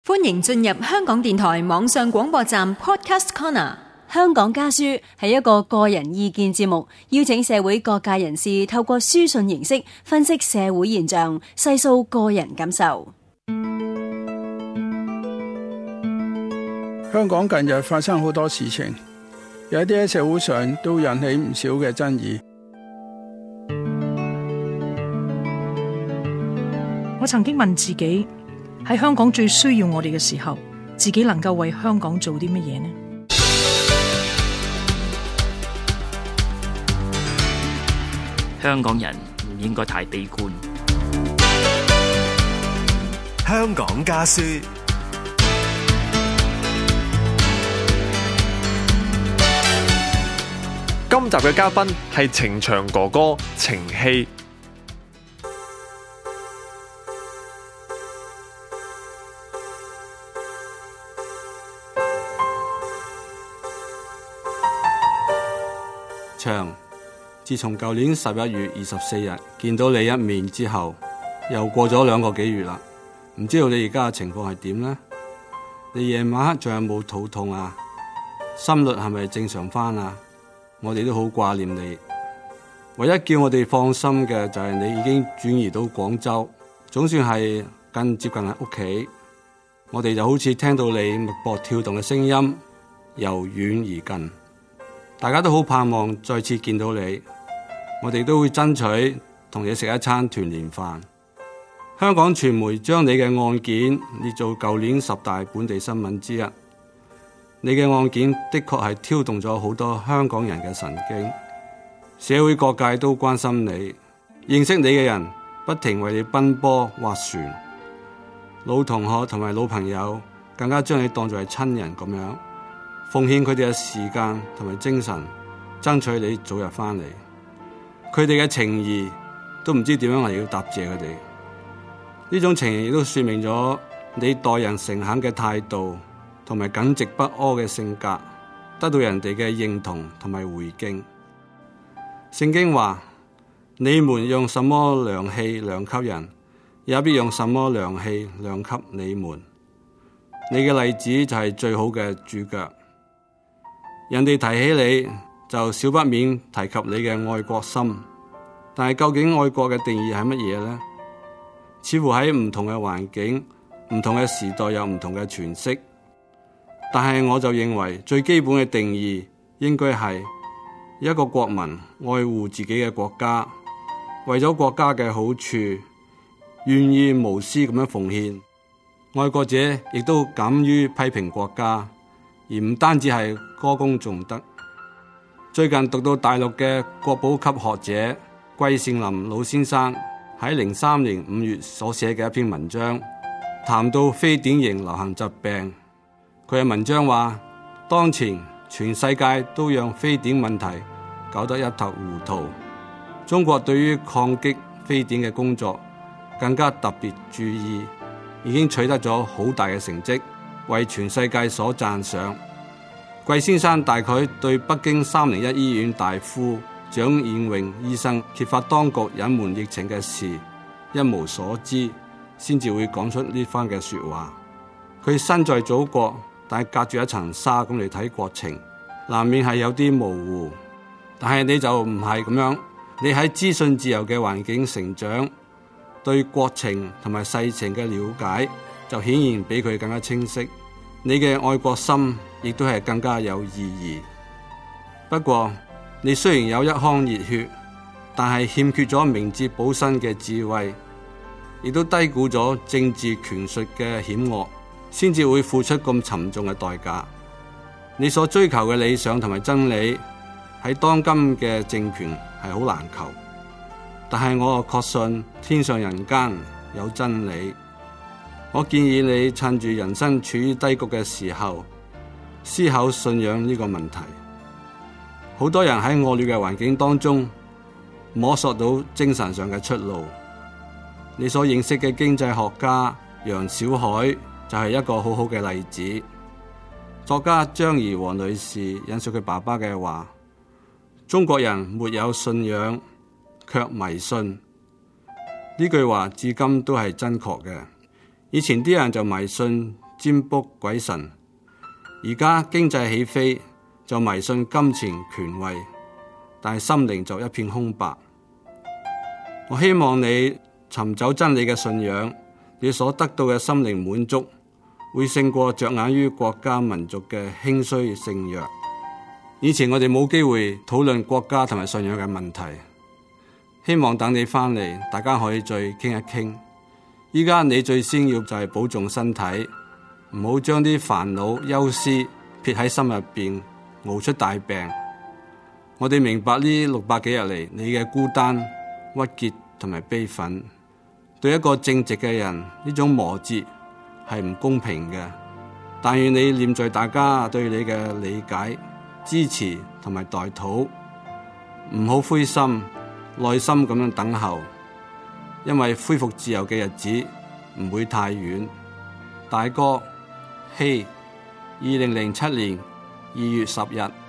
歡迎進入香港電台網上廣播站 Podcast Corner。 香港家書係一個個人意見節目，邀請社會各界人士透過書信形式分析社會現象，細數個人感受。 香港近日發生好多事情，有啲喺社會上都引起唔少嘅爭議。 我曾經問自己，喺香港最需要我哋嘅時候，自己能夠為香港做啲乜嘢呢？ 香港人唔應該太悲觀。 香港家書。 今集嘅嘉賓係程翔哥哥程曦。 翔，自從舊年11月24日見到你一面之後，又過咗2個幾月啦，唔知道你而家嘅情況係點呢？你夜晚黑仲有冇肚痛啊？心率係咪正常返啊？我哋都好掛念你，唯一叫我哋放心嘅就係你已經轉移到廣州，總算係更接近喺屋企。我哋就好似聽到你脈搏跳動嘅聲音，由遠而近。大家都好盼望再次見到你，我哋都會爭取同你食一餐團年飯。香港傳媒將你嘅案件列做舊年10大本地新聞之一。你嘅案件的確係挑動咗好多香港人嘅神經，社會各界都關心你，認識你嘅人不停為你奔波划船，老同學同埋老朋友更加將你當作係親人咁樣，奉獻佢哋嘅時間同埋精神，爭取你早日返嚟。佢哋嘅情誼都唔知點樣嚟要答謝佢哋。呢種情誼亦都說明咗你待人誠懇嘅態度同埋耿直不阿嘅性格，得到人哋嘅認同同埋回敬。聖經話：你們用什麼量器量給人，也必用什麼量器量給你們。你嘅例子就係最好嘅注腳。人哋提起你，就少不免提及你嘅愛國心。但係究竟愛國嘅定義係乜嘢呢？似乎喺唔同嘅環境、唔同嘅時代有唔同嘅詮釋。但係我就認為最基本嘅定義應該係一個國民愛護自己嘅國家，為咗國家嘅好處，願意無私咁樣奉獻。愛國者亦都敢於批評國家，而唔單止係歌功頌德。最近讀到大陸嘅國寶級學者季羨林老先生喺03年5月所寫嘅一篇文章，談到非典型流行疾病。佢嘅文章話，當前全世界都讓非典問題搞得一頭糊塗，中國對於抗擊非典嘅工作更加特別注意，已經取得咗好大嘅成績，為全世界所讚賞。季先生大概對北京301醫院大夫蔣彥榮醫生揭發當局隱瞞疫情嘅事一無所知，先至會講出呢番嘅說話。佢身在祖國，但係隔住一層紗咁嚟睇國情，難免係有啲模糊。但係你就唔係咁樣，你喺資訊自由嘅環境成長，對國情同埋世情嘅了解就顯然比佢更加清晰。你嘅愛國心亦都係更加有意義。不過你雖然有一腔熱血，但係欠缺咗明哲保身嘅智慧，亦都低估咗政治權術嘅險惡，先至會付出咁沉重嘅代價。你所追求嘅理想同埋真理喺當今嘅政權係好難求，但係我確信天上人間有真理。我建議你趁住人生處於低谷嘅時候，思考信仰呢個問題。好多人喺惡劣嘅環境當中摸索到精神上嘅出路。你所認識嘅經濟學家楊小海就係一個好好嘅例子。作家張怡和女士引述佢爸爸嘅話：中國人沒有信仰，卻迷信。呢句話至今都係真確嘅。以前啲人就迷信占卜鬼神。而家經濟起飛，就迷信金錢權位，但係心靈就一片空白。我希望你尋找真理嘅信仰，你所得到嘅心靈滿足，會勝過着眼於國家民族嘅興衰盛弱。以前我哋冇機會討論國家同埋信仰嘅問題，希望等你翻嚟，大家可以再傾一傾。依家你最先要就係保重身體，唔好將啲煩惱憂思撇喺心入邊，熬出大病。我哋明白呢600幾日嚟你嘅孤單、鬱結同埋悲憤，對一個正直嘅人呢種磨折係唔公平嘅。但願你念在大家對你嘅理解、支持同埋代禱，唔好灰心，耐心咁樣等候，因為恢復自由嘅日子唔會太遠。大哥，2007年2月10日。